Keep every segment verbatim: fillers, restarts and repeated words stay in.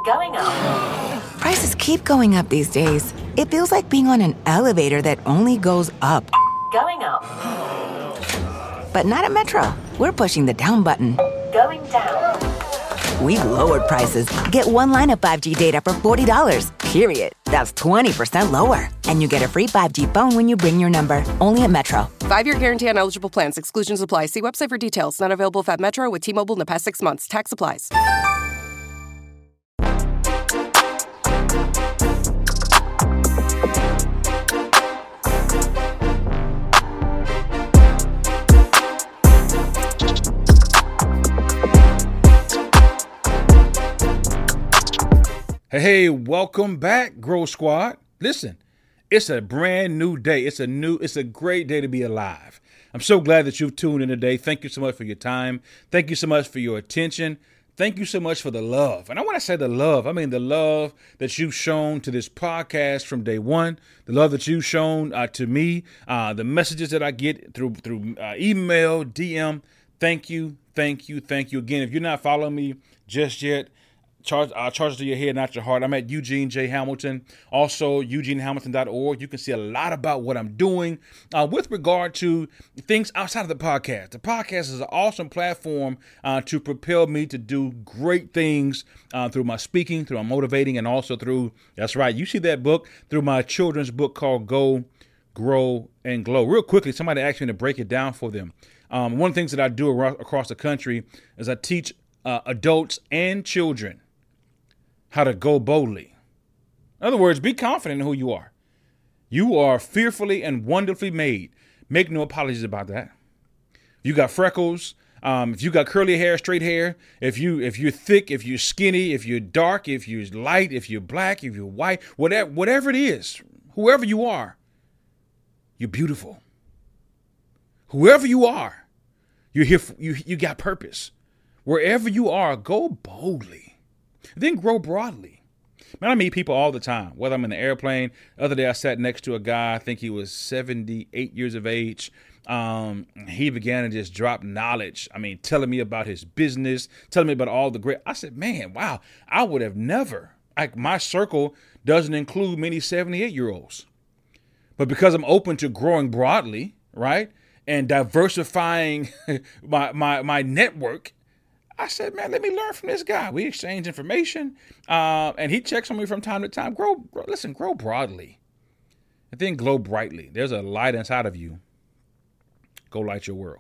Going up. Prices keep going up these days. It feels like being on an elevator that only goes up. Going up. But not at Metro. We're pushing the down button. Going down. We've lowered prices. Get one line of five G data for forty dollars, period. That's twenty percent lower. And you get a free five G phone when you bring your number. Only at Metro. Five-year guarantee on eligible plans. Exclusions apply. See website for details. Not available at Metro with T-Mobile in the past six months. Tax applies. Hey, hey, welcome back, Grow Squad. Listen, it's a brand new day. It's a new, it's a great day to be alive. I'm so glad that you've tuned in today. Thank you so much for your time. Thank you so much for your attention. Thank you so much for the love. And I want to say the love. I mean, the love that you've shown to this podcast from day one, the love that you've shown uh, to me, uh, the messages that I get through, through uh, email, D M. Thank you. Thank you. Thank you again. If you're not following me just yet, Charge, uh, charge it to your head, not your heart. I'm at Eugene J. Hamilton, also eugene hamilton dot org. You can see a lot about what I'm doing uh, with regard to things outside of the podcast. The podcast is an awesome platform uh, to propel me to do great things uh, through my speaking, through my motivating, and also through, that's right, you see that book, through my children's book called Go, Grow, and Glow. Real quickly, somebody asked me to break it down for them. Um, one of the things that I do ar- across the country is I teach uh, adults and children how to go boldly. In other words, be confident in who you are. You are fearfully and wonderfully made. Make no apologies about that. You got freckles. Um, if you got curly hair, straight hair, if you if you're thick, if you're skinny, if you're dark, if you're light, if you're black, if you're white, whatever whatever it is, whoever you are, you're beautiful. Whoever you are, you're here. For, you you got purpose. Wherever you are, go boldly. Then grow broadly. Man, I meet people all the time, whether I'm in the airplane. The other day I sat next to a guy, I think he was seventy-eight years of age. Um, he began to just drop knowledge. I mean, telling me about his business, telling me about all the great. I said, man, wow, I would have never, like my circle doesn't include many seventy-eight year olds. But because I'm open to growing broadly, right, and diversifying my, my, my network, I said, man, let me learn from this guy. We exchange information, uh, and he checks on me from time to time. Grow, grow, listen, grow broadly, and then glow brightly. There's a light inside of you. Go light your world.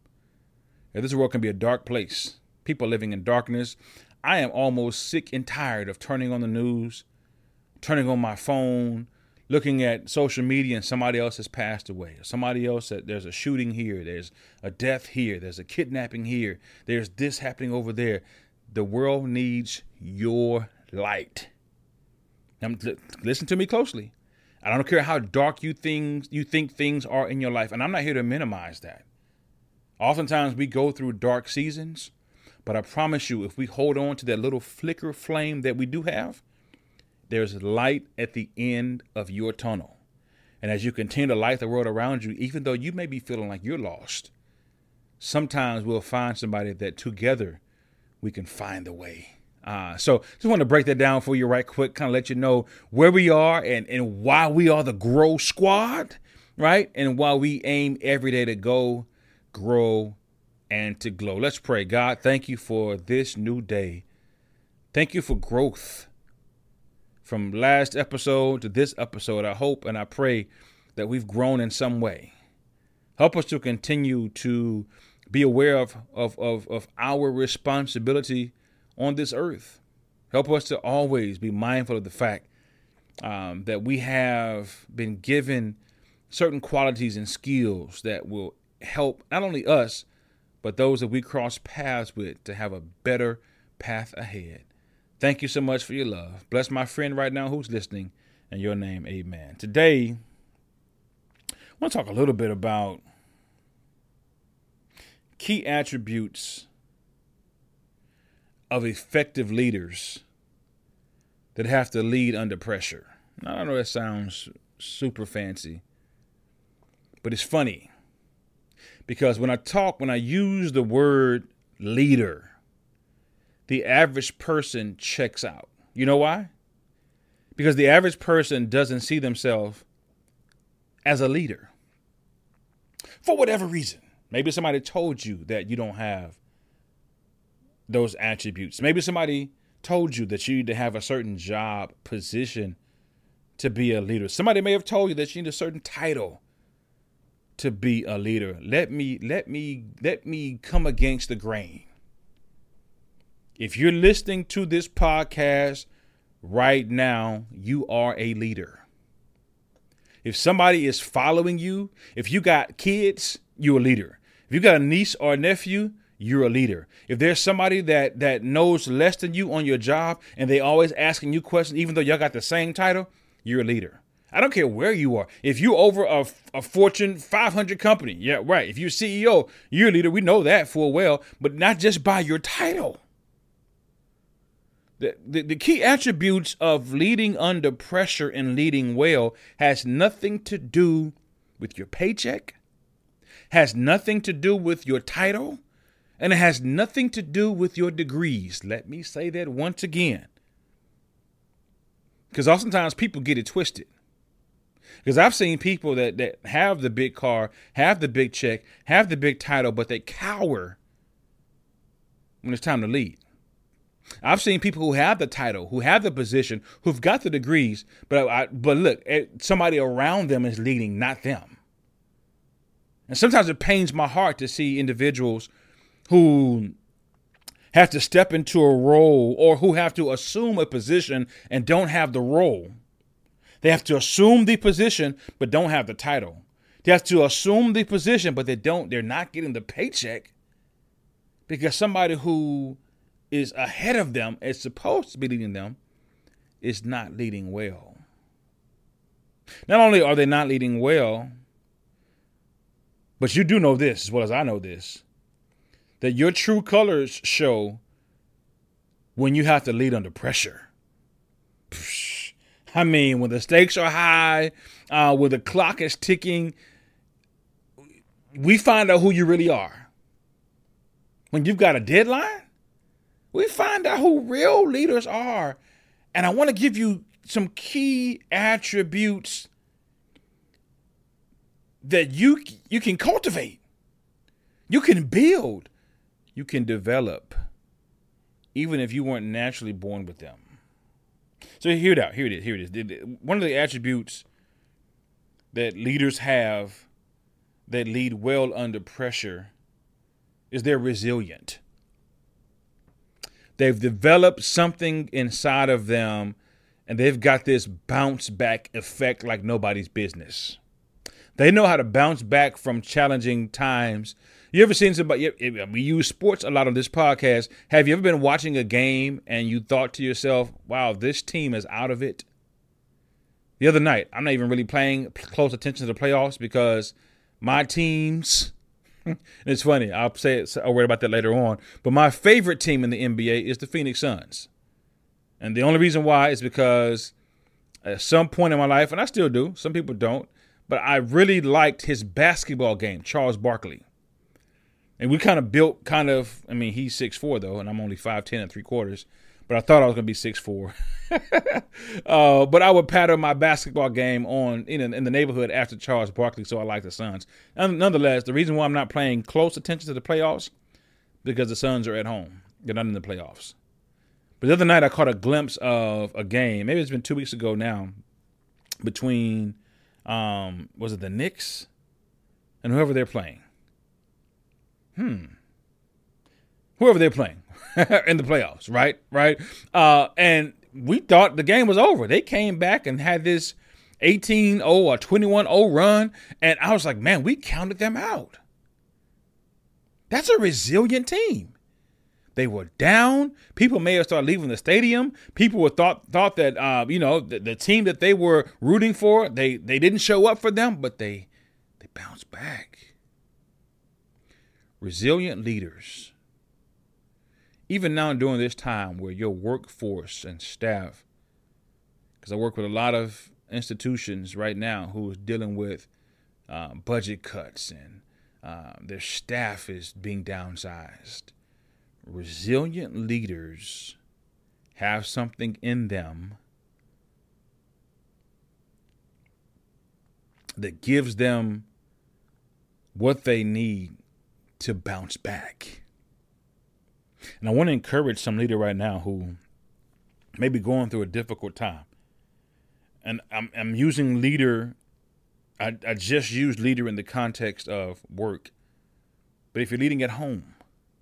If this world can be a dark place, people living in darkness, I am almost sick and tired of turning on the news, turning on my phone, looking at social media and somebody else has passed away. Or somebody else, that there's a shooting here. There's a death here. There's a kidnapping here. There's this happening over there. The world needs your light. Now, listen to me closely. I don't care how dark you things you think things are in your life. And I'm not here to minimize that. Oftentimes we go through dark seasons, but I promise you, if we hold on to that little flicker flame that we do have, there's light at the end of your tunnel. And as you continue to light the world around you, even though you may be feeling like you're lost, sometimes we'll find somebody that together we can find the way. Uh, so just want to break that down for you right quick, kind of let you know where we are and, and why we are the Grow Squad, right? And why we aim every day to go, grow, and to glow. Let's pray. God, thank you for this new day. Thank you for growth. From last episode to this episode, I hope and I pray that we've grown in some way. Help us to continue to be aware of, of, of, of our responsibility on this earth. Help us to always be mindful of the fact um, that we have been given certain qualities and skills that will help not only us, but those that we cross paths with to have a better path ahead. Thank you so much for your love. Bless my friend right now who's listening. In your name, amen. Today, I want to talk a little bit about key attributes of effective leaders that have to lead under pressure. Now, I know that sounds super fancy, but it's funny because when I talk, when I use the word leader, the average person checks out. You know why? Because the average person doesn't see themselves as a leader for whatever reason. Maybe somebody told you that you don't have those attributes. Maybe somebody told you that you need to have a certain job position to be a leader. Somebody may have told you that you need a certain title to be a leader. Let me, let me, let me come against the grain. If you're listening to this podcast right now, you are a leader. If somebody is following you, if you got kids, you're a leader. If you got a niece or a nephew, you're a leader. If there's somebody that that knows less than you on your job and they always asking you questions, even though y'all got the same title, you're a leader. I don't care where you are. If you're over a, a Fortune five hundred company, yeah, right. If you're C E O, you're a leader. We know that full well, but not just by your title. The, the, the key attributes of leading under pressure and leading well has nothing to do with your paycheck, has nothing to do with your title, and it has nothing to do with your degrees. Let me say that once again. Because oftentimes people get it twisted. Because I've seen people that, that have the big car, have the big check, have the big title, but they cower when it's time to lead. I've seen people who have the title, who have the position, who've got the degrees, but I, but look, somebody around them is leading, not them. And sometimes it pains my heart to see individuals who have to step into a role or who have to assume a position and don't have the role. They have to assume the position, but don't have the title. They have to assume the position, but they don't, they're not getting the paycheck because somebody who is ahead of them, is supposed to be leading them, is not leading well. Not only are they not leading well, but you do know this as well as I know this, that your true colors show when you have to lead under pressure. I mean, when the stakes are high, uh, when the clock is ticking, we find out who you really are. When you've got a deadline, we find out who real leaders are. And I want to give you some key attributes that you you can cultivate, you can build, you can develop, even if you weren't naturally born with them. So here it out. Here it is. Here it is. One of the attributes that leaders have that lead well under pressure is they're resilient. They've developed something inside of them, and they've got this bounce back effect like nobody's business. They know how to bounce back from challenging times. You ever seen somebody? We use sports a lot on this podcast. Have you ever been watching a game and you thought to yourself, wow, this team is out of it? The other night, I'm not even really paying close attention to the playoffs because my teams, and it's funny, I'll say it, I'll worry about that later on, but my favorite team in the N B A is the Phoenix Suns. And the only reason why is because at some point in my life, and I still do, some people don't, but I really liked his basketball game, Charles Barkley. And we kind of built kind of, I mean, he's six foot four, though, and I'm only five ten and three quarters. But I thought I was going to be six foot four. uh, but I would pattern my basketball game on in, in the neighborhood after Charles Barkley, so I like the Suns. And nonetheless, the reason why I'm not paying close attention to the playoffs, because the Suns are at home. They're not in the playoffs. But the other night, I caught a glimpse of a game. Maybe it's been two weeks ago now, between, um, was it the Knicks and whoever they're playing? Hmm. Whoever they're playing in the playoffs, right? Right. Uh, and we thought the game was over. They came back and had this eighteen oh or twenty-one oh run. And I was like, man, we counted them out. That's a resilient team. They were down. People may have started leaving the stadium. People were thought thought that, uh, you know, the, the team that they were rooting for, they, they didn't show up for them, but they they bounced back. Resilient leaders, even now during this time where your workforce and staff, because I work with a lot of institutions right now who is dealing with uh, budget cuts and uh, their staff is being downsized. Resilient leaders have something in them that gives them what they need to bounce back. And I want to encourage some leader right now who may be going through a difficult time. And I'm, I'm using leader. I, I just used leader in the context of work. But if you're leading at home,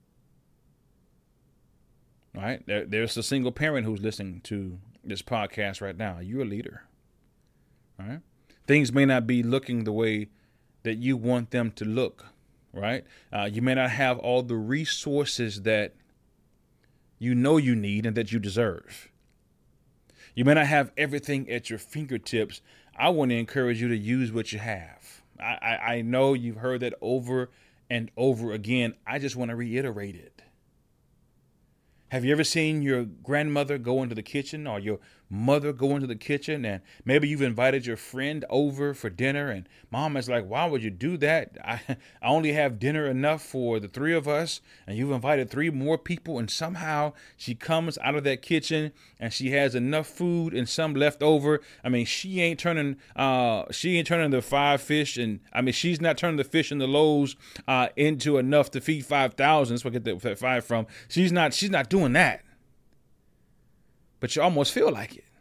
right, there, there's a single parent who's listening to this podcast right now. You're a leader, right? Things may not be looking the way that you want them to look, right? Uh, you may not have all the resources that you know you need and that you deserve. You may not have everything at your fingertips. I want to encourage you to use what you have. I, I, I know you've heard that over and over again. I just want to reiterate it. Have you ever seen your grandmother go into the kitchen or your mother go into the kitchen, and maybe you've invited your friend over for dinner and mom is like, why would you do that? I, I only have dinner enough for the three of us, and you've invited three more people, and somehow she comes out of that kitchen and she has enough food and some left over. I mean, she ain't turning uh, she ain't turning the five fish, and I mean, she's not turning the fish and the loaves uh, into enough to feed five thousand. That's where I get that five from. She's not, she's not doing that. But you almost feel like it.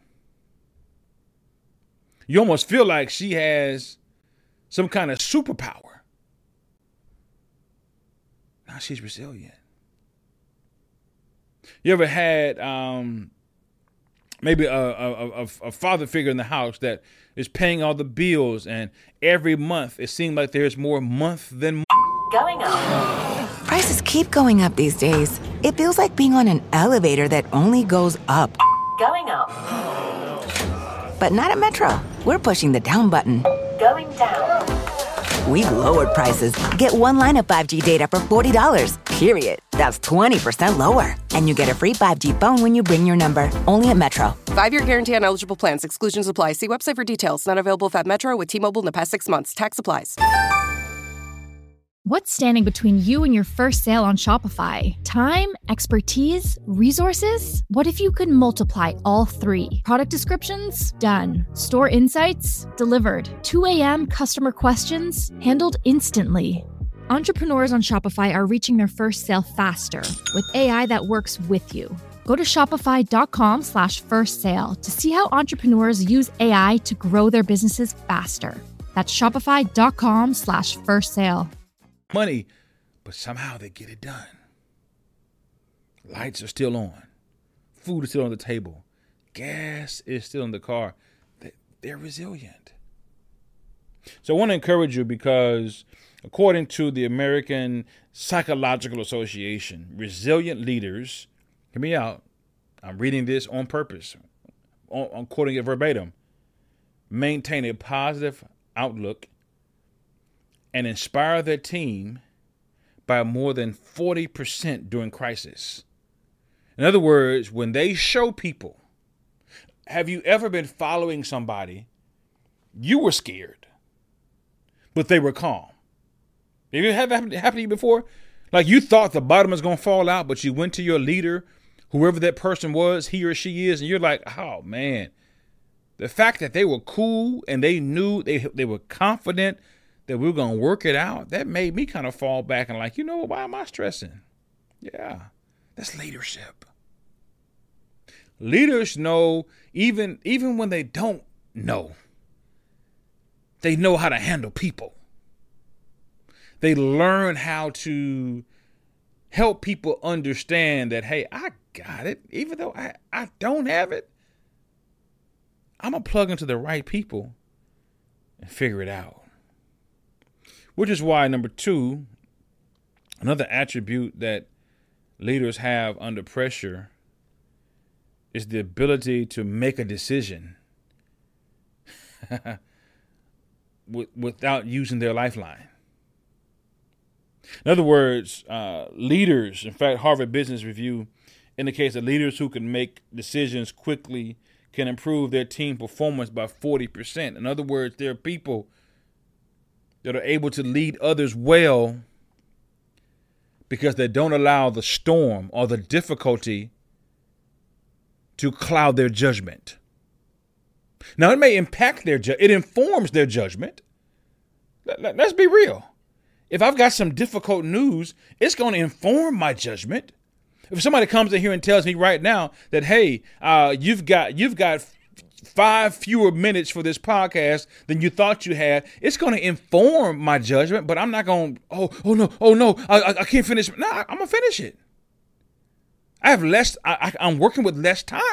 You almost feel like she has some kind of superpower. Now she's resilient. You ever had um, maybe a, a, a, a father figure in the house that is paying all the bills, and every month it seems like there's more month than month. Going up. Prices keep going up these days. It feels like being on an elevator that only goes up. Going up. But not at Metro. We're pushing the down button. Going down. We've lowered prices. Get one line of five G data for forty dollars, period. That's twenty percent lower. And you get a free five G phone when you bring your number. Only at Metro. Five-year guarantee on eligible plans. Exclusions apply. See website for details. Not available if at Metro with T-Mobile in the past six months. Tax applies. What's standing between you and your first sale on Shopify? Time, expertise, resources? What if you could multiply all three? Product descriptions? Done. Store insights? Delivered. two a.m. customer questions? Handled instantly. Entrepreneurs on Shopify are reaching their first sale faster with A I that works with you. Go to shopify.com slash first sale to see how entrepreneurs use A I to grow their businesses faster. That's shopify.com slash first sale. Money, but somehow they get it done. Lights are still on. Food is still on the table. Gas is still in the car. They're resilient. So I want to encourage you because according to the American Psychological Association, resilient leaders, hear me out, I'm reading this on purpose, I'm quoting it verbatim, maintain a positive outlook and inspire their team by more than forty percent during crisis. In other words, when they show people, have you ever been following somebody, you were scared, but they were calm? Have you had that happen to you before? Like you thought the bottom was going to fall out, but you went to your leader, whoever that person was, he or she is, and you're like, oh man, the fact that they were cool and they knew they, they were confident that we were going to work it out, that made me kind of fall back and like, you know, why am I stressing? Yeah, that's leadership. Leaders know even, even when they don't know, they know how to handle people. They learn how to help people understand that, hey, I got it. Even though I, I don't have it, I'm going to plug into the right people and figure it out. Which is why, number two, another attribute that leaders have under pressure is the ability to make a decision without using their lifeline. In other words, uh, leaders, in fact, Harvard Business Review indicates that leaders who can make decisions quickly can improve their team performance by forty percent. In other words, there are people that are able to lead others well because they don't allow the storm or the difficulty to cloud their judgment. Now, it may impact their judgment. It informs their judgment. Let's be real. If I've got some difficult news, it's going to inform my judgment. If somebody comes in here and tells me right now that, hey, uh, you've got you've got five fewer minutes for this podcast than you thought you had, it's going to inform my judgment. But I'm not going, oh, oh no, oh no, I, I can't finish. No, I'm going to finish it. I have less, I, I, I'm working with less time.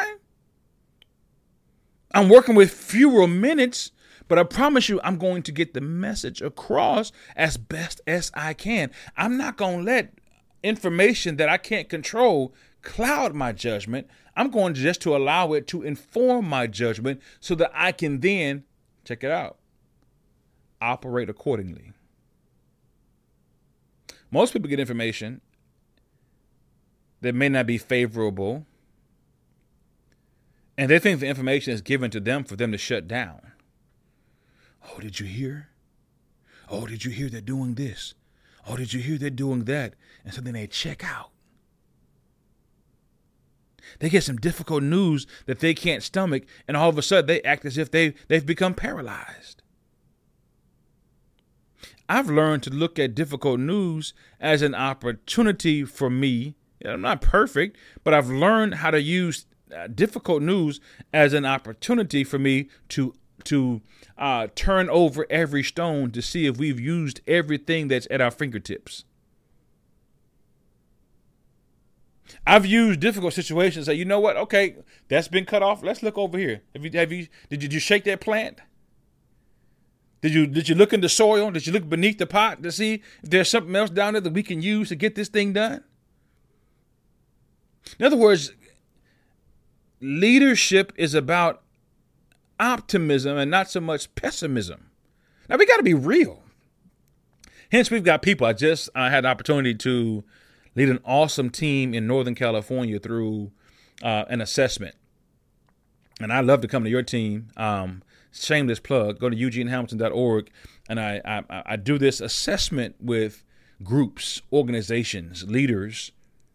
I'm working with fewer minutes, but I promise you I'm going to get the message across as best as I can. I'm not going to let information that I can't control cloud my judgment. I'm going to just to allow it to inform my judgment so that I can then, check it out, operate accordingly. Most people get information that may not be favorable, and they think the information is given to them for them to shut down. Oh, did you hear? Oh, did you hear they're doing this? Oh, did you hear they're doing that? And so then they check out. They get some difficult news that they can't stomach, and all of a sudden they act as if they, they've become paralyzed. I've learned to look at difficult news as an opportunity for me. I'm not perfect, but I've learned how to use uh, difficult news as an opportunity for me to to uh, turn over every stone to see if we've used everything that's at our fingertips. I've used difficult situations. Say, you know what? Okay, that's been cut off. Let's look over here. Have you? Have you? Did you, did you shake that plant? Did you? Did you look in the soil? Did you look beneath the pot to see if there's something else down there that we can use to get this thing done? In other words, leadership is about optimism and not so much pessimism. Now, we got to be real. Hence, we've got people. I just I had the opportunity to lead an awesome team in Northern California through uh, an assessment. And I'd love to come to your team. Um, shameless plug. Go to eugene hamilton dot org. And I, I, I do this assessment with groups, organizations, leaders.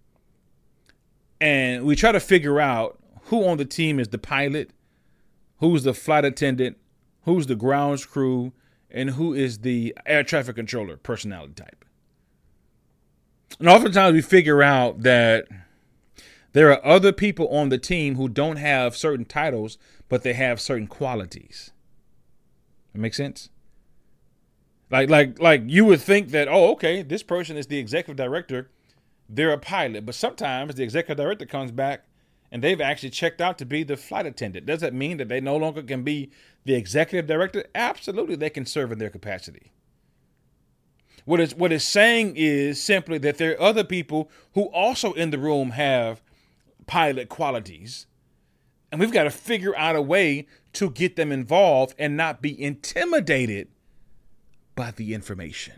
And we try to figure out who on the team is the pilot, who's the flight attendant, who's the grounds crew, and who is the air traffic controller personality type. And oftentimes we figure out that there are other people on the team who don't have certain titles, but they have certain qualities. That makes sense? Like, like, like you would think that, oh, okay, this person is the executive director. They're a pilot, but sometimes the executive director comes back and they've actually checked out to be the flight attendant. Does that mean that they no longer can be the executive director? Absolutely, they can serve in their capacity. What it's, what it's saying is simply that there are other people who also in the room have pilot qualities, and we've got to figure out a way to get them involved and not be intimidated by the information.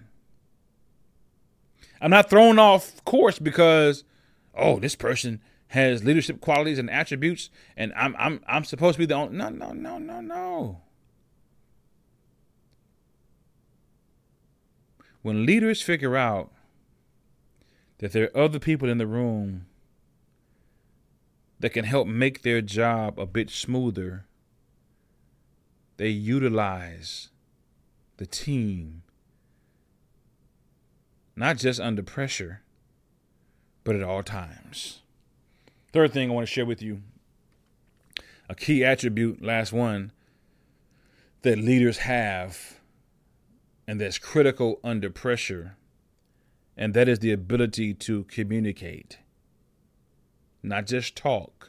I'm not thrown off course because, oh, this person has leadership qualities and attributes, and I'm I'm I'm supposed to be the only. No, no, no, no, no. When leaders figure out that there are other people in the room that can help make their job a bit smoother, they utilize the team, not just under pressure, but at all times. Third thing I want to share with you, a key attribute, last one, that leaders have and that's critical under pressure, and that is the ability to communicate. Not just talk,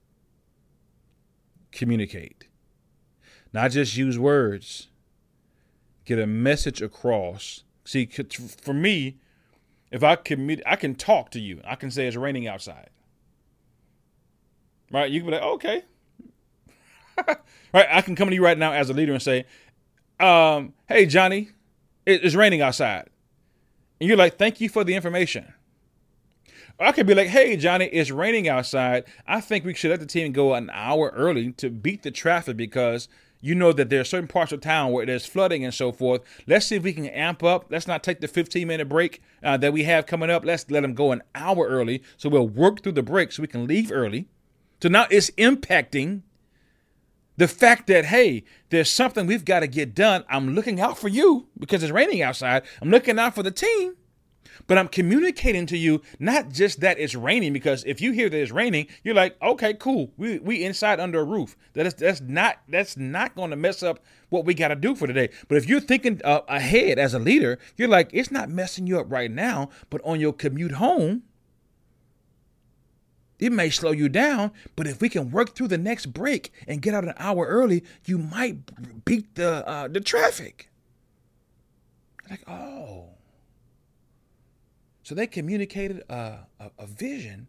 communicate. Not just use words, get a message across. See, for me, if I communicate, I can talk to you. I can say it's raining outside. Right? You can be like, okay. Right? I can come to you right now as a leader and say, um, hey, Johnny, it's raining outside. And you're like, thank you for the information. Or I could be like, hey, Johnny, it's raining outside. I think we should let the team go an hour early to beat the traffic because you know that there are certain parts of town where there's flooding and so forth. Let's see if we can amp up. Let's not take the fifteen-minute break uh, that we have coming up. Let's let them go an hour early so we'll work through the break so we can leave early. So now it's impacting the fact that, hey, there's something we've got to get done. I'm looking out for you because it's raining outside. I'm looking out for the team, but I'm communicating to you not just that it's raining, because if you hear that it's raining, you're like, okay, cool. We we inside under a roof. That is that's not that's not going to mess up what we got to do for today. But if you're thinking uh, ahead as a leader, you're like, it's not messing you up right now, but on your commute home, it may slow you down, but if we can work through the next break and get out an hour early, you might beat the uh, the traffic. Like, oh. So they communicated a, a, a vision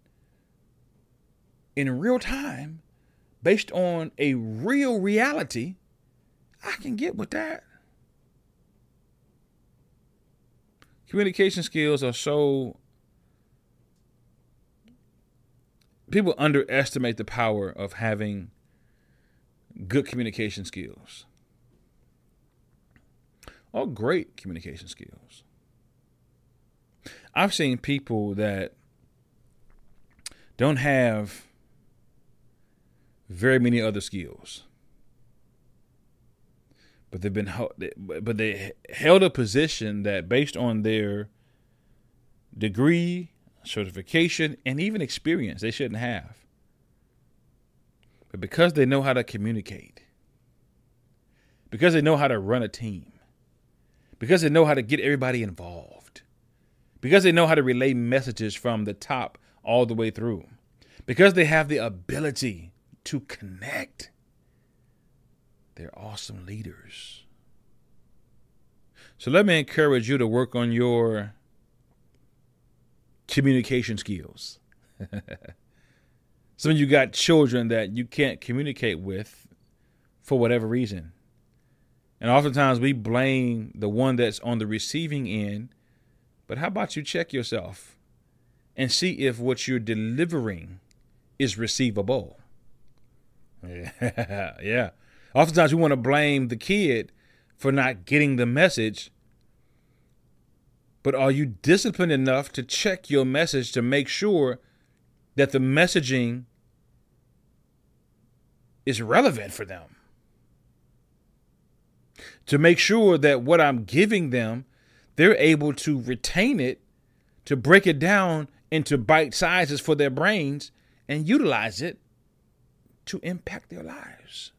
in real time based on a real reality. I can get with that. Communication skills are so... People underestimate the power of having good communication skills. Or great communication skills. I've seen people that don't have very many other skills, but they've been but they held a position that, based on their degree, certification, and even experience, they shouldn't have. But because they know how to communicate, because they know how to run a team, because they know how to get everybody involved, because they know how to relay messages from the top all the way through, because they have the ability to connect, they're awesome leaders. So let me encourage you to work on your communication skills. Some of you got children that you can't communicate with for whatever reason. And oftentimes we blame the one that's on the receiving end. But how about you check yourself and see if what you're delivering is receivable? Yeah. yeah. Oftentimes we want to blame the kid for not getting the message. But are you disciplined enough to check your message to make sure that the messaging is relevant for them? To make sure that what I'm giving them, they're able to retain it, to break it down into bite sizes for their brains and utilize it to impact their lives.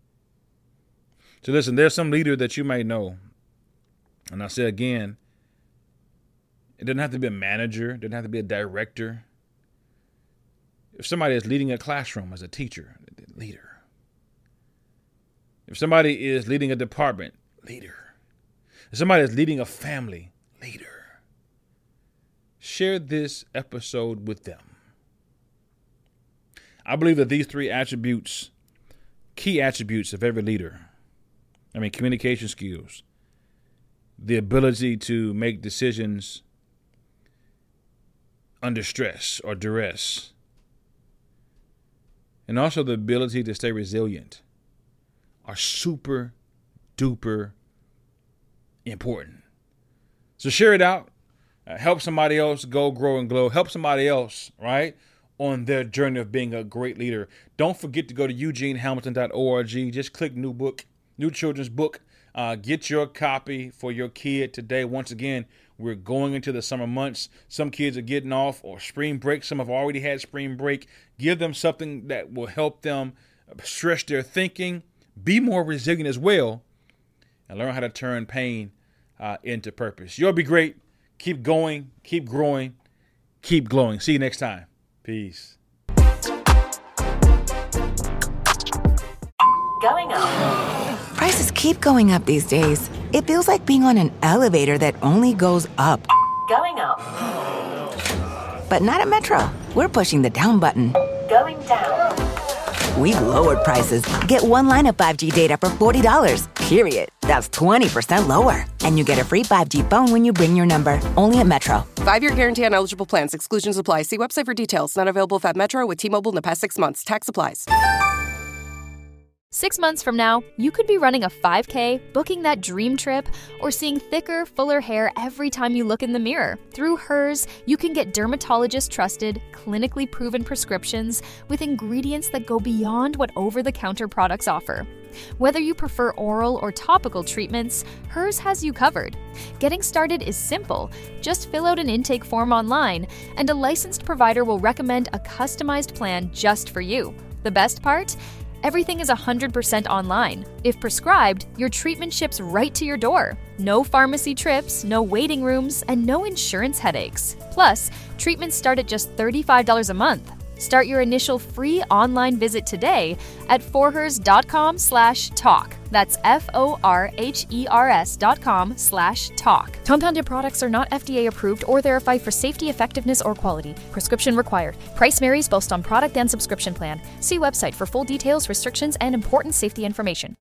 So listen, there's some leader that you might know. And I say again, it doesn't have to be a manager. It doesn't have to be a director. If somebody is leading a classroom as a teacher, leader. If somebody is leading a department, leader. If somebody is leading a family, leader. Share this episode with them. I believe that these three attributes, key attributes of every leader, I mean, communication skills, the ability to make decisions under stress or duress, and also the ability to stay resilient, are super duper important. So share it out. Uh, help somebody else go, grow, and glow. Help somebody else, right, on their journey of being a great leader. Don't forget to go to eugene hamilton dot org. Just click new book, new children's book. Uh, get your copy for your kid today. Once again, we're going into the summer months. Some kids are getting off or spring break. Some have already had spring break. Give them something that will help them stretch their thinking, be more resilient as well, and learn how to turn pain uh, into purpose. You'll be great. Keep going, keep growing, keep glowing. See you next time. Peace. Going up. Prices keep going up these days. It feels like being on an elevator that only goes up. Going up. But not at Metro. We're pushing the down button. Going down. We've lowered prices. Get one line of five G data for forty dollars, period. That's twenty percent lower. And you get a free five G phone when you bring your number. Only at Metro. Five-year guarantee on eligible plans. Exclusions apply. See website for details. Not available if at Metro with T-Mobile in the past six months. Tax applies. Six months from now, you could be running a five K, booking that dream trip, or seeing thicker, fuller hair every time you look in the mirror. Through Hers, you can get dermatologist-trusted, clinically proven prescriptions with ingredients that go beyond what over-the-counter products offer. Whether you prefer oral or topical treatments, Hers has you covered. Getting started is simple. Just fill out an intake form online, and a licensed provider will recommend a customized plan just for you. The best part? Everything is one hundred percent online. If prescribed, your treatment ships right to your door. No pharmacy trips, no waiting rooms, and no insurance headaches. Plus, treatments start at just thirty-five dollars a month. Start your initial free online visit today at forhers.com slash talk. That's F-O-R-H-E-R-S dot com slash talk. Compounded products are not F D A approved or verified for safety, effectiveness, or quality. Prescription required. Price varies based on product and subscription plan. See website for full details, restrictions, and important safety information.